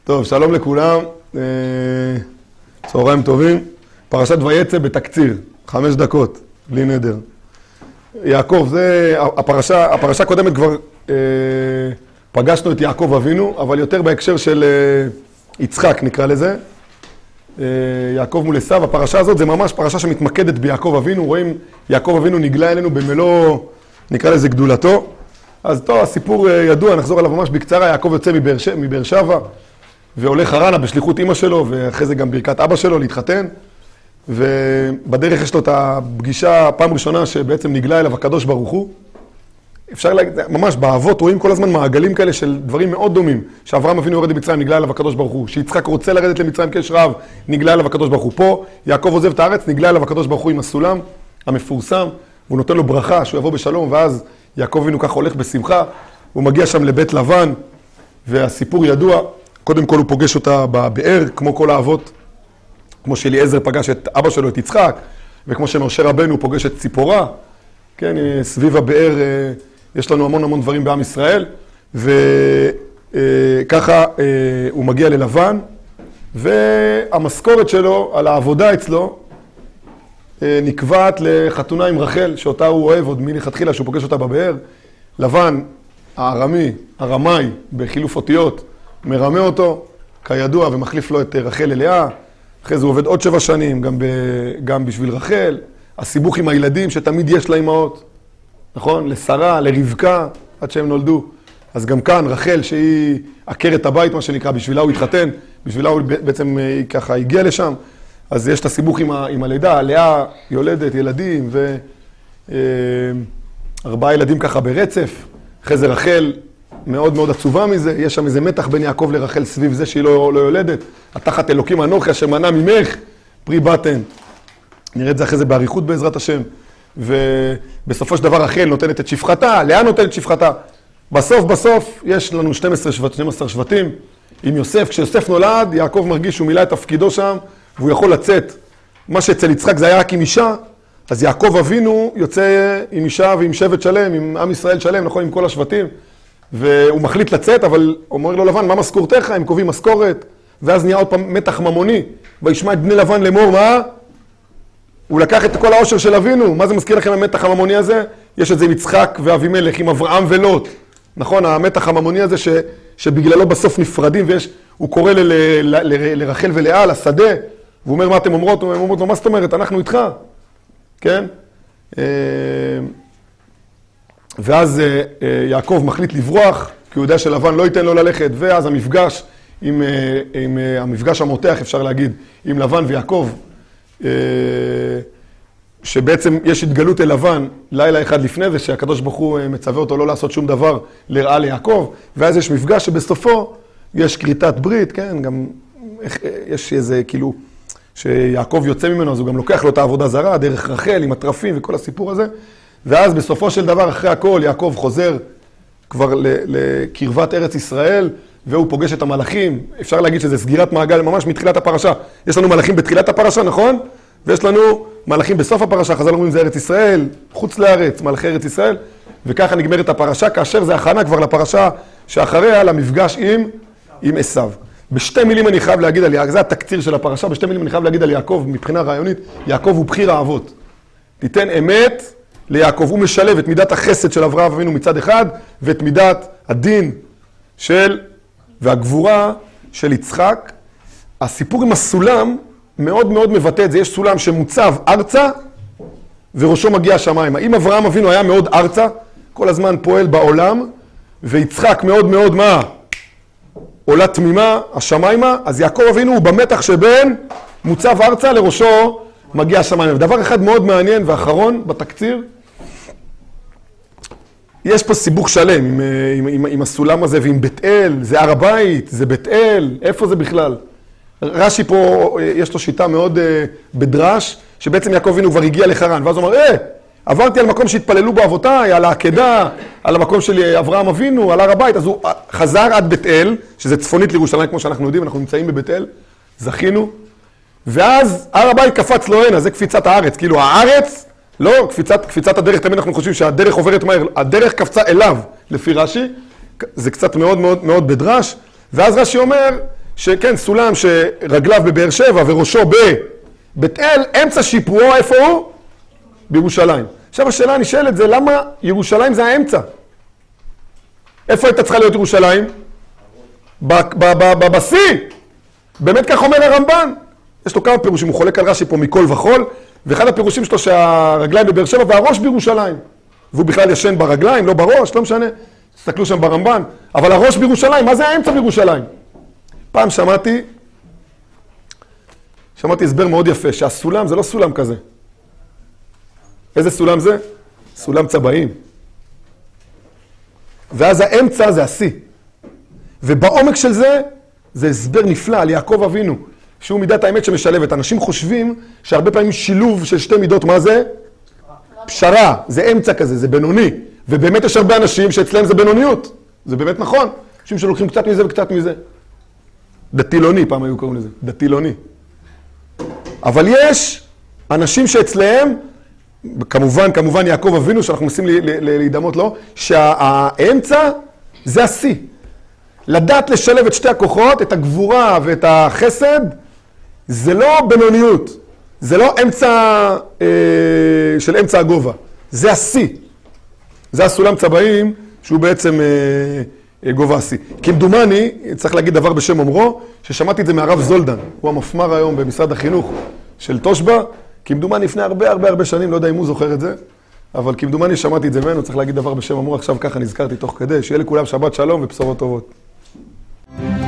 טוב, שלום לכולם, צהריים טובים. פרשת ויצא בתקציר, 5 דקות, בלי נדר. יעקב, זה, הפרשה הקודמת כבר פגשנו את יעקב אבינו, אבל יותר בהקשר של יצחק נקרא לזה. יעקב מול עשיו, הפרשה הזאת זה ממש פרשה שמתמקדת ביעקב אבינו, רואים יעקב אבינו נגלה אלינו במלוא, נקרא לזה גדולתו. אז טוב, הסיפור ידוע, נחזור עליו ממש בקצרה. יעקב יוצא מבאר שבע והולך חרנה בשליחות אמא שלו, ואחרי זה גם ברכת אבא שלו להתחתן. ובדרך יש לו את הפגישה פעם ראשונה שבעצם נגלה אליו הקדוש ברוך הוא. אפשר להגיד, ממש באבות רואים כל הזמן מעגלים כאלה של דברים מאוד דומים. שאברהם אבינו יורד למצרים, נגלה אליו הקדוש ברוך הוא. שיצחק רוצה לרדת למצרים כאש רעב, נגלה אליו הקדוש ברוך הוא. פה יעקב עוזב את הארץ, נגלה אליו הקדוש ברוך הוא עם הסולם המפורסם, והוא נותן לו ברכה שהוא יבוא בשלום, ואז יעקב אבינו ככה הולך בשמחה, הוא מגיע שם לבית לבן, והסיפור ידוע. קודם כל הוא פוגש אותה בבאר, כמו כל האבות, כמו שאליעזר פגש את אבא שלו, את יצחק, וכמו שמשה רבנו פוגש את ציפורה, כן, סביב הבאר יש לנו המון דברים בעם ישראל, וככה הוא מגיע ללבן, והמשכורת שלו על העבודה אצלו נקבעת לחתונה עם רחל, שאותה הוא אוהב עוד מלכתחילה שהוא פוגש אותה בבאר. לבן, הרמאי, בחילוף אותיות, מרמה אותו, כידוע, ומחליף לו את רחל ללאה. אחרי זה הוא עובד עוד 7 שנים, גם בשביל רחל. הסיבוך עם הילדים שתמיד יש לאמהות, נכון? לשרה, לרבקה, עד שהם נולדו. אז גם כאן רחל, שהיא עקרת הבית, מה שנקרא, בשבילה הוא התחתן, בשבילה הוא בעצם ככה הגיע לשם. אז יש את הסיבוך עם הלידה, לאה יולדת ילדים, 4 ילדים ככה ברצף. אחרי זה רחל מאוד עצובה מזה, יש שם איזה מתח בין יעקב לרחל סביב זה שהיא לא יולדת. התחת אלוקים אנוכי אשר מנע ממך פרי בטן. נראה את זה אחרי זה בעריכות בעזרת השם. ובסופו של דבר רחל נותנת את שפחתה, לאה נותנת שפחתה. בסוף יש לנו 12 שבטים עם יוסף. כשיוסף נולד, יעקב מרגיש שהוא מילא את תפקידו שם, והוא יכול לצאת. מה שאצל יצחק זה היה רק עם אישה, אז יעקב אבינו יוצא עם אישה ועם שבט שלם, עם עם ישראל שלם, נכון, עם כל השבטים. והוא מחליט לצאת, אבל אומר לו לבן, מה משכורתך? הם קובעים משכורת. ואז נהיה עוד פעם מתח ממוני. וישמע את בני לבן לאמור, מה? הוא לקח את כל העושר של אבינו. מה זה מזכיר לכם המתח הממוני הזה? יש את זה עם יצחק ואבימלך, עם אברהם ולוט. נכון, המתח הממוני הזה שבגללו בסוף נפרדים, הוא קורא לרחל ולאה, לשדה, והוא אומר, מה אתם אומרות? הוא אומר לו, מה זאת אומרת? אנחנו איתך. כן? ואז יעקב מחליט לברוח, כי הוא יודע שלבן לא ייתן לו ללכת, ואז המפגש המפגש המותח, אפשר להגיד, עם לבן ויעקב, שבעצם יש התגלות אל לבן לילה אחד לפני זה, שהקדוש ברוך הוא מצווה אותו לא לעשות שום דבר לרעה ליעקב, ואז יש מפגש שבסופו יש כריתת ברית, כן, גם יש איזה כאילו, שיעקב יוצא ממנו, אז הוא גם לוקח לו את העבודה זרה, דרך רחל עם הטרפים וכל הסיפור הזה, ואז בסופו של דבר, אחרי הכל, יעקב חוזר כבר לקרבת ארץ ישראל, והוא פוגש את המלאכים. אפשר להגיד שזה סגירת מעגל ממש מתחילת הפרשה. יש לנו מלאכים בתחילת הפרשה, נכון? ויש לנו מלאכים בסוף הפרשה, חז"ל אומרים זה ארץ ישראל, חוץ לארץ, מלאכי ארץ ישראל, וככה נגמרת הפרשה, כאשר זה הכנה כבר לפרשה שאחריה למפגש עם עשיו. בשתי מילים אני חייב להגיד על יעקב, זה התקציר של הפרשה, בשתי מילים אני חייב להגיד על יעקב מבחינה רעיונית, יעקב הוא בחיר האבות. תיתן אמת ליעקב, הוא משלב את מידת החסד של אברהם אבינו מצד אחד, ואת מידת הדין והגבורה של יצחק. הסיפור עם הסולם מאוד מבטא את זה. יש סולם שמוצב ארצה, וראשו מגיע השמיימה. אם אברהם אבינו היה מאוד ארצה, כל הזמן פועל בעולם, ויצחק מאוד מה? עולה תמימה, השמיימה, אז יעקב אבינו הוא במתח שבין מוצב ארצה לראשו מגיע השמיימה. ודבר אחד מאוד מעניין ואחרון בתקציר, יש פה סיבוך שלם עם הסולם הזה ועם בית אל, זה הר הבית, זה בית אל, איפה זה בכלל? רש"י פה יש לו שיטה מאוד בדרש, שבעצם יעקב אבינו כבר הגיע לחרן, ואז הוא אומר, עברתי על מקום שהתפללו בו אבותיי, על העקדה, על המקום של אברהם אבינו, על הר הבית, אז הוא חזר עד בית אל, שזה צפונית לירושלים כמו שאנחנו יודעים, אנחנו נמצאים בבית אל, זכינו, ואז הר הבית קפץ לו הנה, זה קפיצת הארץ, כאילו הארץ, לא, קפיצת הדרך, תמיד אנחנו חושבים שהדרך עוברת מהר, הדרך קפצה אליו, לפי רש"י, זה קצת מאוד בדרש, ואז רש"י אומר שכן, סולם שרגליו בבאר שבע וראשו בבית אל, אמצע שיפועו, איפה הוא? בירושלים. עכשיו השאלה הנשאלת זה, למה ירושלים זה האמצע? איפה הייתה צריכה להיות ירושלים? בבשיא. באמת כך אומר הרמב"ן. יש לו כמה פירושים, הוא חולק על רש"י פה מכל וכל, ואחד הפירושים שלו שהרגליים בבאר שבע והראש בירושלים. והוא בכלל ישן ברגליים, לא בראש, לא משנה. תסתכלו שם ברמב"ן. אבל הראש בירושלים, מה זה האמצע בירושלים? פעם שמעתי הסבר מאוד יפה, שהסולם זה לא סולם כזה. איזה סולם זה? סולם צבעים. ואז האמצע זה השיא. ובעומק של זה, זה הסבר נפלא על יעקב אבינו, שהוא מידת האמת שמשלבת. אנשים חושבים שהרבה פעמים שילוב של שתי מידות, מה זה? פשרה. זה אמצע כזה, זה בינוני. ובאמת יש הרבה אנשים שאצלם זה בינוניות. זה באמת נכון. אנשים שלוקחים קצת מזה וקצת מזה. דתילוני, פעם היו קוראים לזה. דתילוני. אבל יש אנשים שאצלם, כמובן יעקב אבינו, שאנחנו מנסים להידמות לו, שהאמצע זה השיא. לדעת לשלב את שתי הכוחות, את הגבורה ואת החסד, זה לא בינוניות. זה לא אמצע של אמצע הגובה. זה השיא. זה הסולם צבעים שהוא בעצם גובה השיא. כמדומני, צריך להגיד דבר בשם אומרו, ששמעתי את זה מהרב זולדן. הוא המפמ"ר היום במשרד החינוך של תושבע. כמדומני לפני הרבה שנים, לא יודע אם הוא זוכר את זה, אבל כמדומני שמעתי את זה ממנו, צריך להגיד דבר בשם אומרו, עכשיו ככה נזכרתי תוך כדי, שיהיה לכולם שבת שלום ובשורות טובות.